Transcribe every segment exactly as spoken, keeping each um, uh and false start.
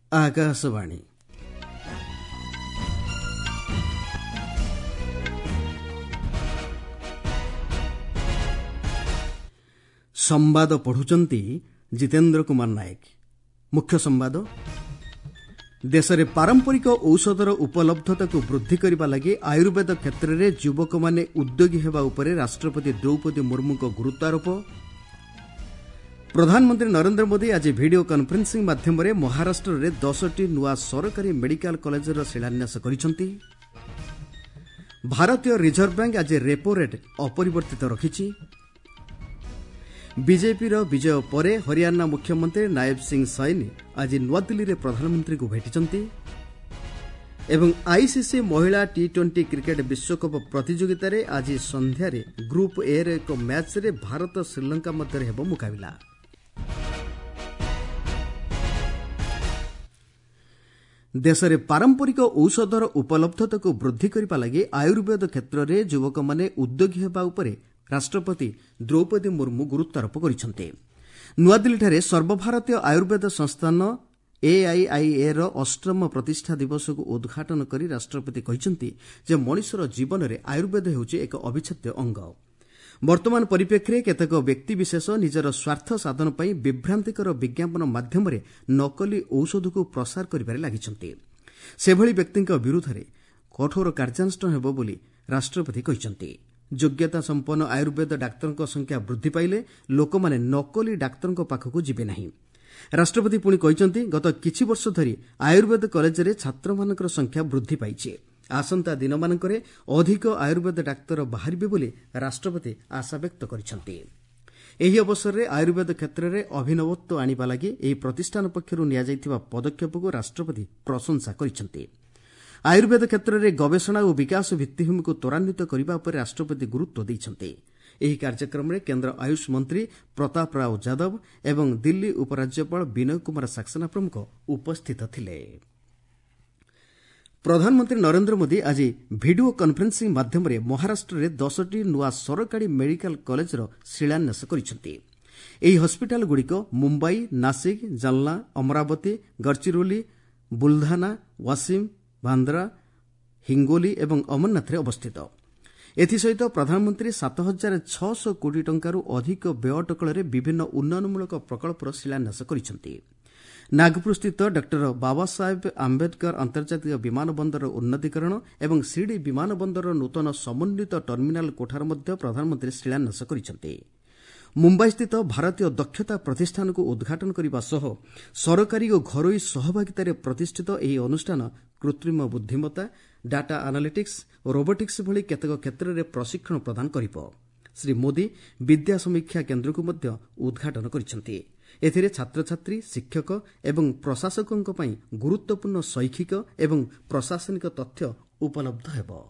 आकाशवाणी संवाद पढ़ुचंती जितेंद्र कुमार नायक। मुख्य संवाद देश में पारंपरिक औषधर उपलब्धता को वृद्धि करने लगी आयुर्वेद क्षेत्र में युवक माने उद्योगी हेबा उपरे राष्ट्रपति द्रौपदी मुर्मू को गुरुत्वारोप। प्रधानमंत्री नरेंद्र मोदी आज वीडियो कॉन्फ्रेंसिंग माध्यम महाराष्ट्र में दसटी नुआ सरकारी मेडिकल कॉलेजर शिलान्यास करिसेंती। भारतीय रिजर्व बैंक आज रेपो रेट अपरिवर्तित रखिछि। बीजेपी विजय परे हरियाणा मुख्यमंत्री नायब सिंह सैनी आज नुआदिल्ली में प्रधानमंत्री को भेटिचंती। एवं आईसीसी महिला टी ट्वेंटी क्रिकेट विश्वकप प्रतियोगिता रे आज संध्यारे ग्रुप ए रे एक मैच रे भारत श्रीलंका मध्य हेबो मुकाबिला। देश में पारंपरिक औषधर उपलब्धता को वृद्धि करने लगी आयुर्वेद क्षेत्र में युवक माने उद्योगी हेबा उपरे राष्ट्रपति द्रौपदी मुर्मू गुरुत्वारोप करिसेंते। नुआदिल्ली सर्वभारतीय आयुर्वेद संस्थान एआईआईए रो अष्टम प्रतिष्ठा दिवस को उद्घाटन करी राष्ट्रपति कहिसेंती जे मनुष्यर जीवन में आयुर्वेद हेउछि एक अविच्छेद्य अंग। वर्तमान परिप्रेक्षी केतेक व्यक्तिविशेष निजर स्वार्थ साधन पई विभ्रांतिकर विज्ञापन माध्यम रे नकली औषध को प्रसार करिबारे लागिसेंती। सेभଳି व्यक्तिଙ୍କ विरुद्धରେ कठोर कार्यानुष्ठान हेबो बोली राष्ट्रपति कहिसेंती। योग्यता संपन्न आयुर्वेद डाक्तरଙ୍କ संख्या वृद्धि पाइले लोकमाने नकली डाक्तरଙ୍କ पाखକୁ ଯିବେ ନାହିଁ। राष्ट्रपति पुणी कहिसेंती गत किछि वर्ष धरी आयुर्वेद कॉलेज रे छात्रमानकर संख्या वृद्धि पाइछि। आसंता दिनमानकरे अधिक आयुर्वेद डाक्तर बाहरिबे बोली राष्ट्रपति आशा व्यक्त करिसेंती। एही अवसर रे आयुर्वेद क्षेत्र में अभिनवत्व आनिबा लागि एही प्रतिष्ठान पक्षरु निया जाइथिबा पदक्षेप को राष्ट्रपति प्रशंसा करिसेंती। आयुर्वेद क्षेत्र में गवेषणा और विकास भित्तिभूमि को त्वरान्वित करने पर राष्ट्रपति गुरुत्व देइछन्ते। एही कार्यक्रम में केंद्र आयुष मंत्री प्रताप राव जादव एवं दिल्ली उपराज्यपाल विनय कुमार सक्सेना प्रमुख उपस्थित थिले। प्रधानमंत्री नरेंद्र मोदी आज वीडियो कॉन्फ्रेंसिंग माध्यम महाराष्ट्र में दसटी नुआ सरकारी मेडिकल कॉलेजर शिलान्यास करिसेंती। एही हॉस्पिटल गुड़िक मुंबई, नासिक, जालना, अमरावती, गडचिरोली, बुलधाना, वासिम, बांद्रा, हिंगोली एवं अमरनाथ अवस्थित। एसत प्रधानमंत्री सात हजार छःश कोटी टंकारु अधिक व्यय अटकल विभिन्न उन्नयनमूलक प्रकल्पर शिलान्यास करिसेंती। नागपुर स्थित डॉक्टर बाबा साहेब आंबेडकर अंतर्जातीय विमान बंदर उन्नतीकरण एवं शिरडी विमान बंदर नूतन समन्वित टर्मिनाल कोठार मध्य प्रधानमंत्री शिलान्यास करिसेंती। मुंबई स्थित भारतीय दक्षता प्रतिष्ठान को उद्घाटन करने सह सरकारी और घरोई सहभागितार प्रतिष्ठित एही अनुष्ठान कृत्रिम बुद्धिमत्ता, डाटा एनालिटिक्स और रोबोटिक्स भली केतेक क्षेत्र में प्रशिक्षण प्रदान करिब। श्री मोदी विद्या समीक्षा केन्द्र को मध्य उद्घाटन करिसेंती। एथिरे छात्र छात्री, शिक्षक एवं प्रशासकों पई गुरुत्वपूर्ण शैक्षिक एवं प्रशासनिक तथ्य उपलब्ध हेबो।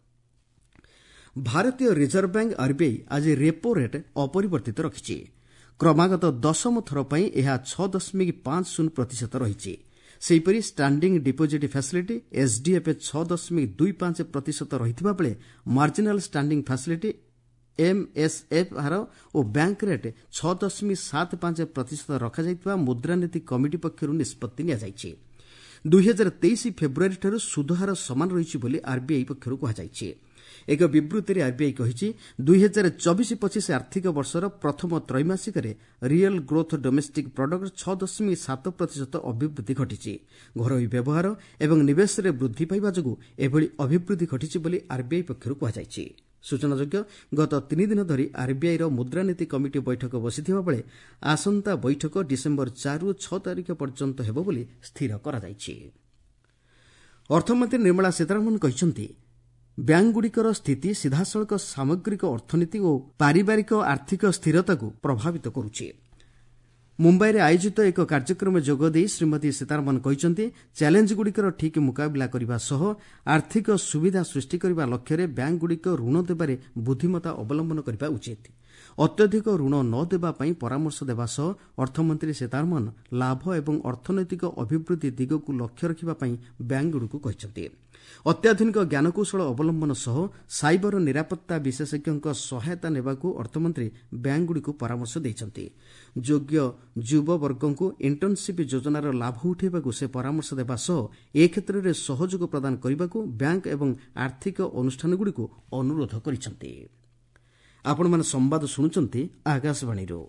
भारतीय रिजर्व बैंक आरबीआई आज रेपो रेट अपरिवर्तित रखिछि। क्रमागत दशम थर पई एहा छह दशमिक पांच शून्य प्रतिशत रहिछि। सेहीपरि स्टांडिंग डिपोजिट फैसिलिटी एसडीएफ छह दशमिक दुई पांच प्रतिशत रहिथिबा बेले मार्जिनाल स्टांडिंग फैसिलिटी एमएसएफ हार और बैंक रेट छह दशमिक सात पांच प्रतिशत रखाଯାଇଥିବା मुद्रानीति कमिटी पक्षरु निष्पत्ति निया जाइछि। दुई हजार तेईस फेब्रुआरी ठारू सुधहार समान रहिछि बोली आरबीआई पक्षरु कहाଯାଇଛି। एक विवृत्ति आरबीआई कहिछि दुई हजार चौबीस पच्चीस आर्थिक वर्षर प्रथम त्रैमासिक रियल ग्रोथ डोमेस्टिक प्रोडक्ट छह दशमिक सात प्रतिशत अभिवृद्धि घटिछि। घरोई व्यवहार एवं निवेश रे वृद्धि पाइबा जोगु एभଳି अभिवृद्धि घटिछि बोली आरबीआई पक्षरु कहाଯାଇଛି। सूचनायोग्य गत तीन दिन धरी आरबीआई रो मुद्रानीति कमिटी बैठक बसिथिबा बेले आसंता बैठक डिसेम्बर चार रु छह तारिख पर्यंत हेबो बोली स्थिर करा जाइछि। अर्थमंत्री निर्मला सीतारमण कहिसेंती बैंकगुड़िकर स्थिति सीधासलख सामग्रिक अर्थनीति और पारिवारिक आर्थिक स्थिरता को प्रभावित करुछि। मुंबई में आयोजित एक कार्यक्रम में जोगदे श्रीमती सीतारमण कहिसेंती चैलेंजगुड़िकर ठीक मुकाबिला करने सह आर्थिक सुविधा सृष्टि करने लक्ष्य बैंकगुड़िक ऋण देबारे बुद्धिमत्ता अवलंबन करने उचित। ଅତ୍ୟଧିକ ଋଣ ନ ଦେବା ପାଇଁ ପରାମର୍ଶ ଦେବା ସହ ଅର୍ଥମନ୍ତ୍ରୀ ସୀତାରମଣ ଲାଭ ଏବଂ ଅର୍ଥନୈତିକ ଅଭିବୃଦ୍ଧି ଦିଗକୁ ଲକ୍ଷ୍ୟ ରଖିବା ପାଇଁ ବ୍ୟାଙ୍କଗୁଡ଼ିକୁ କହିଛନ୍ତି। ଅତ୍ୟାଧୁନିକ ଜ୍ଞାନକୌଶଳ ଅବଲମ୍ବନ ସହ ସାଇବର ନିରାପତ୍ତା ବିଶେଷଜ୍ଞଙ୍କ ସହାୟତା ନେବାକୁ ଅର୍ଥମନ୍ତ୍ରୀ ବ୍ୟାଙ୍କଗୁଡ଼ିକୁ ପରାମର୍ଶ ଦେଇଛନ୍ତି। ଯୋଗ୍ୟ ଯୁବବର୍ଗଙ୍କୁ ଇଣ୍ଟର୍ଣ୍ଣସିପ୍ ଯୋଜନାର ଲାଭ ଉଠାଇବାକୁ ସେ ପରାମର୍ଶ ଦେବା ସହ ଏ କ୍ଷେତ୍ରରେ ସହଯୋଗ ପ୍ରଦାନ କରିବାକୁ ବ୍ୟାଙ୍କ ଏବଂ ଆର୍ଥିକ ଅନୁଷ୍ଠାନଗୁଡ଼ିକୁ ଅନୁରୋଧ କରିଛନ୍ତି। ଆପଣମାନେ ସମ୍ବାଦ ଶୁଣୁଛନ୍ତି ଆକାଶବାଣୀରୁ।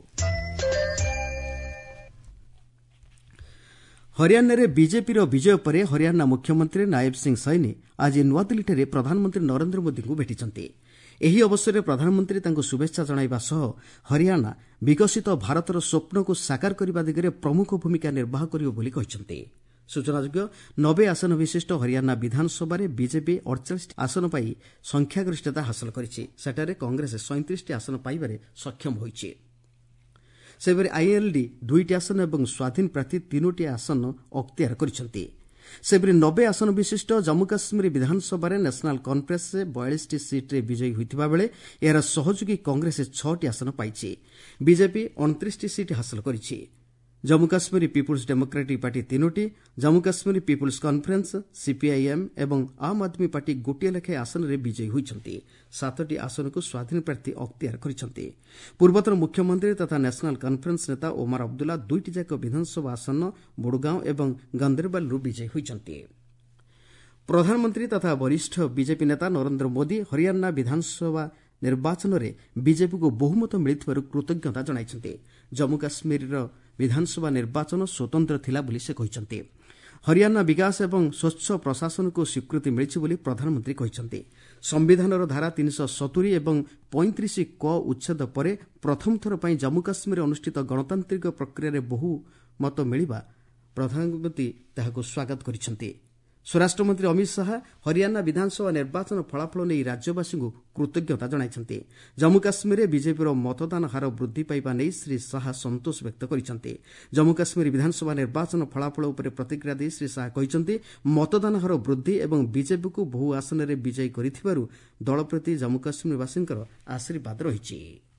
ହରିୟାଣାରେ ବିଜେପିର ବିଜୟ ପରେ ହରିୟାଣା ମୁଖ୍ୟମନ୍ତ୍ରୀ ନାୟବ ସିଂ ସୈନି ଆଜି ନୂଆଦିଲ୍ଲୀଠାରେ ପ୍ରଧାନମନ୍ତ୍ରୀ ନରେନ୍ଦ୍ର ମୋଦିଙ୍କୁ ଭେଟିଛନ୍ତି। ଏହି ଅବସରରେ ପ୍ରଧାନମନ୍ତ୍ରୀ ତାଙ୍କୁ ଶୁଭେଚ୍ଛା ଜଣାଇବା ସହ ହରିୟାଣା ବିକଶିତ ଭାରତର ସ୍ୱପ୍ନକୁ ସାକାର କରିବା ଦିଗରେ ପ୍ରମୁଖ ଭୂମିକା ନିର୍ବାହ କରିବ ବୋଲି କହିଛନ୍ତି। ସୂଚନାଯୋଗ୍ୟ ନବେ ଆସନ ବିଶିଷ୍ଟ ହରିୟାଣା ବିଧାନସଭାରେ ବିଜେପି ଅଡ଼ଚାଳିଶଟି ଆସନ ପାଇ ସଂଖ୍ୟାଗରିଷ୍ଠତା ହାସଲ କରିଛି। ସେଠାରେ କଂଗ୍ରେସ ସଇଁତିରିଶଟି ଆସନ ପାଇବାରେ ସକ୍ଷମ ହୋଇଛି। ସେହିପରି ଆଇଏଲ୍ଡି ଦୁଇଟି ଆସନ ଏବଂ ସ୍ୱାଧୀନ ପ୍ରାର୍ଥୀ ତିନୋଟି ଆସନ ଅକ୍ତିଆର କରିଛନ୍ତି। ସେହିପରି ନବେ ଆସନ ବିଶିଷ୍ଟ ଜାମ୍ମୁ କାଶ୍ମୀର ବିଧାନସଭାରେ ନ୍ୟାସନାଲ୍ କନ୍ଫରେନ୍ସ ବୟାଳିଶଟି ସିଟ୍ରେ ବିଜୟୀ ହୋଇଥିବା ବେଳେ ଏହାର ସହଯୋଗୀ କଂଗ୍ରେସ ଛଅଟି ଆସନ ପାଇଛି। ବିଜେପି ଅଣତିରିଶଟି ସିଟ୍ ହାସଲ କରିଛି। Jammu Kashmir people's democratic party ତିନୋଟି, Jammu Kashmir people's conference, CPIM ଏବଂ ଆମ୍ ଆଦମୀ ପାର୍ଟି ଗୋଟିଏ ଲେଖାଏଁ ଆସନରେ ବିଜୟୀ ହୋଇଛନ୍ତି। ସାତଟି ଆସନକୁ ସ୍ୱାଧୀନ ପ୍ରାର୍ଥୀ ଅକ୍ତିଆର କରିଛନ୍ତି। ପୂର୍ବତନ ମୁଖ୍ୟମନ୍ତ୍ରୀ ତଥା ନ୍ୟାସନାଲ୍ କନ୍ଫରେନ୍ସ ନେତା ଓମାର ଅବଦୁଲ୍ଲା ଦୁଇଟିଯାକ ବିଧାନସଭା ଆସନ ବୁଡ଼ଗାଁଓ ଏବଂ ଗନ୍ଦରବାଲରୁ ବିଜୟୀ ହୋଇଛନ୍ତି। ପ୍ରଧାନମନ୍ତ୍ରୀ ତଥା ବରିଷ୍ଠ ବିଜେପି ନେତା ନରେନ୍ଦ୍ର ମୋଦି ହରିୟାଣା ବିଧାନସଭା ନିର୍ବାଚନରେ ବିଜେପିକୁ ବହୁମତ ମିଳିଥିବାରୁ କୃତଜ୍ଞତା ଜଣାଇଛନ୍ତି। ଜାମ୍ମୁ କାଶ୍ମୀରର ବିଧାନସଭା ନିର୍ବାଚନ ସ୍ୱତନ୍ତ୍ର ଥିଲା ବୋଲି ସେ କହିଛନ୍ତି। ହରିୟାଣା ବିକାଶ ଏବଂ ସ୍ୱଚ୍ଛ ପ୍ରଶାସନକୁ ସ୍ୱୀକୃତି ମିଳିଛି ବୋଲି ପ୍ରଧାନମନ୍ତ୍ରୀ କହିଛନ୍ତି। ସମ୍ବିଧାନର ଧାରା ତିନିଶହ ସତୁରି ଏବଂ ପଇଁତିରିଶ କ ଉଚ୍ଛେଦ ପରେ ପ୍ରଥମ ଥର ପାଇଁ ଜାମ୍ମୁ କାଶ୍ମୀରରେ ଅନୁଷ୍ଠିତ ଗଣତାନ୍ତ୍ରିକ ପ୍ରକ୍ରିୟାରେ ବହୁମତ ମିଳିବା ପ୍ରଧାନମନ୍ତ୍ରୀ ତାହାକୁ ସ୍ୱାଗତ କରିଛନ୍ତି। ସ୍ୱରାଷ୍ଟ୍ରମନ୍ତ୍ରୀ ଅମିତ ଶାହା ହରିୟାଣା ବିଧାନସଭା ନିର୍ବାଚନ ଫଳାଫଳ ନେଇ ରାଜ୍ୟବାସୀଙ୍କୁ କୃତଜ୍ଞତା ଜଣାଇଛନ୍ତି। ଜାମ୍ମୁ କାଶ୍ମୀରରେ ବିଜେପିର ମତଦାନ ହାର ବୃଦ୍ଧି ପାଇବା ନେଇ ଶ୍ରୀ ଶାହା ସନ୍ତୋଷ ବ୍ୟକ୍ତ କରିଛନ୍ତି। ଜାମ୍ମୁ କାଶ୍ମୀର ବିଧାନସଭା ନିର୍ବାଚନ ଫଳାଫଳ ଉପରେ ପ୍ରତିକ୍ରିୟା ଦେଇ ଶ୍ରୀ ଶାହା କହିଛନ୍ତି, ମତଦାନ ହାର ବୃଦ୍ଧି ଏବଂ ବିଜେପିକୁ ବହୁ ଆସନରେ ବିଜୟୀ କରିଥିବାରୁ ଦଳ ପ୍ରତି ଜାମ୍ମୁ କାଶ୍ମୀରବାସୀଙ୍କର ଆଶୀର୍ବାଦ ରହିଛି।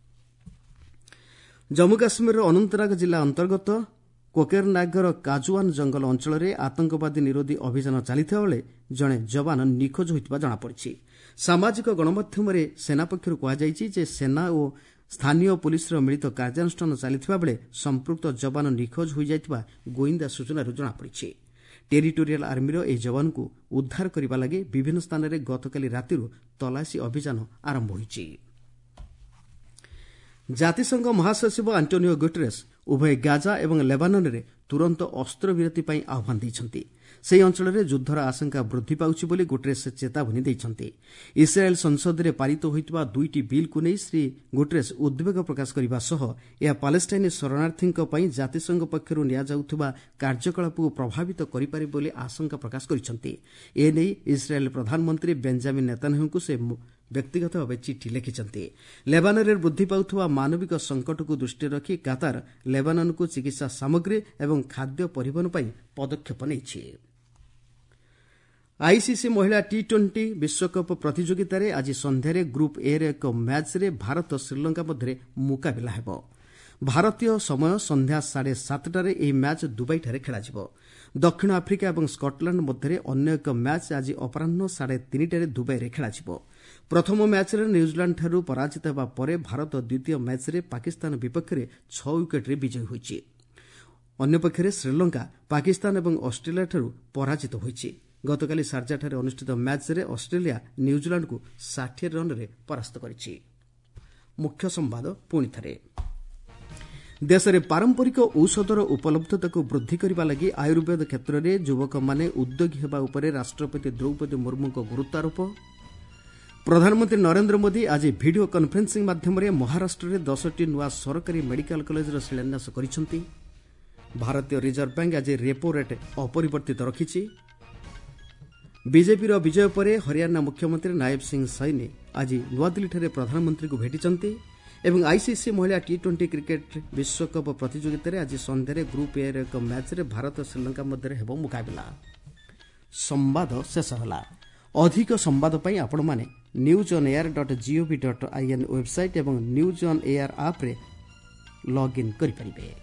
ଜାମ୍ମୁ କାଶ୍ମୀରର ଅନନ୍ତନାଗ ଜିଲ୍ଲା ଅନ୍ତର୍ଗତ କୋକେରନାଗର କାଜୁଆନ ଜଙ୍ଗଲ ଅଞ୍ଚଳରେ ଆତଙ୍କବାଦୀ ନିରୋଧୀ ଅଭିଯାନ ଚାଲିଥିବା ବେଳେ ଜଣେ ଯବାନ ନିଖୋଜ ହୋଇଥିବା ଜଣାପଡ଼ିଛି। ସାମାଜିକ ଗଣମାଧ୍ୟମରେ ସେନା ପକ୍ଷରୁ କୁହାଯାଇଛି ଯେ ସେନା ଓ ସ୍ଥାନୀୟ ପୁଲିସର ମିଳିତ କାର୍ଯ୍ୟାନୁଷ୍ଠାନ ଚାଲିଥିବା ବେଳେ ସମ୍ପୃକ୍ତ ଯବାନ ନିଖୋଜ ହୋଇଯାଇଥିବା ଗୋଇନ୍ଦା ସୂଚନାରୁ ଜଣାପଡ଼ିଛି। ଟେରିଟୋରିଆଲ ଆର୍ମିର ଏହି ଯବାନଙ୍କୁ ଉଦ୍ଧାର କରିବା ଲାଗି ବିଭିନ୍ନ ସ୍ଥାନରେ ଗତକାଲି ରାତିରୁ ତଲାସୀ ଅଭିଯାନ ଆରମ୍ଭ ହୋଇଛି। ଜାତିସଂଘ ମହାସଚିବ ଆଣ୍ଟୋନିଓ ଗୁଟେରସ୍ ଉଭୟ ଗାଜା ଏବଂ ଲେବାନନରେ ତୁରନ୍ତ ଅସ୍ତ୍ରବିରତି ପାଇଁ ଆହ୍ୱାନ ଦେଇଛନ୍ତି। ସେହି ଅଞ୍ଚଳରେ ଯୁଦ୍ଧର ଆଶଙ୍କା ବୃଦ୍ଧି ପାଉଛି ବୋଲି ଗୁଟେରସ୍ ଚେତାବନୀ ଦେଇଛନ୍ତି। ଇସ୍ରାଏଲ୍ ସଂସଦରେ ପାରିତ ହୋଇଥିବା ଦୁଇଟି ବିଲ୍କୁ ନେଇ ଶ୍ରୀ ଗୁଟେରସ୍ ଉଦ୍ବେଗ ପ୍ରକାଶ କରିବା ସହ ଏହା ପାଲେଷ୍ଟାଇନ୍ ଶରଣାର୍ଥୀଙ୍କ ପାଇଁ ଜାତିସଂଘ ପକ୍ଷରୁ ନିଆଯାଉଥିବା କାର୍ଯ୍ୟକଳାପକୁ ପ୍ରଭାବିତ କରିପାରେ ବୋଲି ଆଶଙ୍କା ପ୍ରକାଶ କରିଛନ୍ତି। ଏ ନେଇ ଇସ୍ରାଏଲ୍ ପ୍ରଧାନମନ୍ତ୍ରୀ ବେଞ୍ଜାମିନ୍ ନେତାନ୍ୟାହୁଙ୍କୁ ସେ ବ୍ୟକ୍ତିଗତ ଭାବେ ଚିଠି ଲେଖିଛନ୍ତି। ଲେବାନନରେ ବୃଦ୍ଧି ପାଉଥିବା ମାନବିକ ସଙ୍କଟକୁ ଦୃଷ୍ଟିରେ ରଖି କାତାର ଲେବାନନକୁ ଚିକିତ୍ସା ସାମଗ୍ରୀ ଏବଂ ଖାଦ୍ୟ ପରିବହନ ପାଇଁ ପଦକ୍ଷେପ ନେଇଛି। ଆଇସିସି ମହିଳା ଟି ଟ୍ୱେଣ୍ଟି ବିଶ୍ୱକପ୍ ପ୍ରତିଯୋଗିତାରେ ଆଜି ସନ୍ଧ୍ୟାରେ ଗ୍ରୁପ୍ ଏର ଏକ ମ୍ୟାଚ୍ରେ ଭାରତ ଶ୍ରୀଲଙ୍କା ମଧ୍ୟରେ ମୁକାବିଲା ହେବ। ଭାରତୀୟ ସମୟ ସନ୍ଧ୍ୟା ସାଢ଼େ ସାତଟାରେ ଏହି ମ୍ୟାଚ୍ ଦୁବାଇଠାରେ ଖେଳାଯିବ। ଦକ୍ଷିଣ ଆଫ୍ରିକା ଏବଂ ସ୍କଟଲ୍ୟାଣ୍ଡ ମଧ୍ୟରେ ଅନ୍ୟ ଏକ ମ୍ୟାଚ୍ ଆଜି ଅପରାହ୍ନ ସାଢ଼େ ତିନିଟାରେ ଦୁବାଇରେ ଖେଳାଯିବ। ପ୍ରଥମ ମ୍ୟାଚ୍ରେ ନ୍ୟୁଜିଲାଣ୍ଡଠାରୁ ପରାଜିତ ହେବା ପରେ ଭାରତ ଦ୍ୱିତୀୟ ମ୍ୟାଚ୍ରେ ପାକିସ୍ତାନ ବିପକ୍ଷରେ ଛଅ ୱିକେଟ୍ରେ ବିଜୟୀ ହୋଇଛି। ଅନ୍ୟପକ୍ଷରେ ଶ୍ରୀଲଙ୍କା ପାକିସ୍ତାନ ଏବଂ ଅଷ୍ଟ୍ରେଲିଆଠାରୁ ପରାଜିତ ହୋଇଛି। ଗତକାଲି ସାର୍ଜାଠାରେ ଅନୁଷ୍ଠିତ ମ୍ୟାଚ୍ରେ ଅଷ୍ଟ୍ରେଲିଆ ନ୍ୟୁଜିଲାଣ୍ଡକୁ ଷାଠିଏ ରନ୍ରେ ପରାସ୍ତ କରିଛି। ମୁଖ୍ୟ ସମ୍ବାଦ ପୁଣିଥରେ। ଦେଶରେ ପାରମ୍ପରିକ ଔଷଧର ଉପଲବ୍ଧତାକୁ ବୃଦ୍ଧି କରିବା ଲାଗି ଆୟୁର୍ବେଦ କ୍ଷେତ୍ରରେ ଯୁବକମାନେ ଉଦ୍ୟୋଗୀ ହେବା ଉପରେ ରାଷ୍ଟ୍ରପତି ଦ୍ରୌପଦୀ ମୁର୍ମୁଙ୍କ ଗୁରୁତ୍ୱାରୋପ। ପ୍ରଧାନମନ୍ତ୍ରୀ ନରେନ୍ଦ୍ର ମୋଦି ଆଜି ଭିଡ଼ିଓ କନ୍ଫରେନ୍ସିଂ ମାଧ୍ୟମରେ ମହାରାଷ୍ଟ୍ରରେ ଦଶଟି ନୂଆ ସରକାରୀ ମେଡିକାଲ କଲେଜର ଶିଳାନ୍ୟାସ କରିଛନ୍ତି। ଭାରତୀୟ ରିଜର୍ଭ ବ୍ୟାଙ୍କ ଆଜି ରେପୋ ରେଟ୍ ଅପରିବର୍ତ୍ତିତ ରଖିଛି। ବିଜେପିର ବିଜୟ ପରେ ହରିୟାଣା ମୁଖ୍ୟମନ୍ତ୍ରୀ ନାୟବ ସିଂ ସୈନି ଆଜି ନୂଆଦିଲ୍ଲୀଠାରେ ପ୍ରଧାନମନ୍ତ୍ରୀଙ୍କୁ ଭେଟିଛନ୍ତି ଏବଂ ଆଇସିସି ମହିଳା ଟି ଟ୍ୱେଣ୍ଟି କ୍ରିକେଟ୍ ବିଶ୍ୱକପ୍ ପ୍ରତିଯୋଗିତାରେ ଆଜି ସନ୍ଧ୍ୟାରେ ଗ୍ରୁପ୍ ଏର ଏକ ମ୍ୟାଚ୍ରେ ଭାରତ ଶ୍ରୀଲଙ୍କା ମଧ୍ୟରେ ହେବ ମୁକାବିଲା। ସମ୍ବାଦ ଶେଷ ହେଲା। ଅଧିକ ସମ୍ବାଦ ପାଇଁ ଆପଣମାନେ news on air dot GOV dot IN website ଏବଂ ନ୍ୟୁଜ୍ ଅନ୍ ଏୟାର ଆପ୍ରେ ଲଗ୍ଇନ୍ କରିପାରିବେ।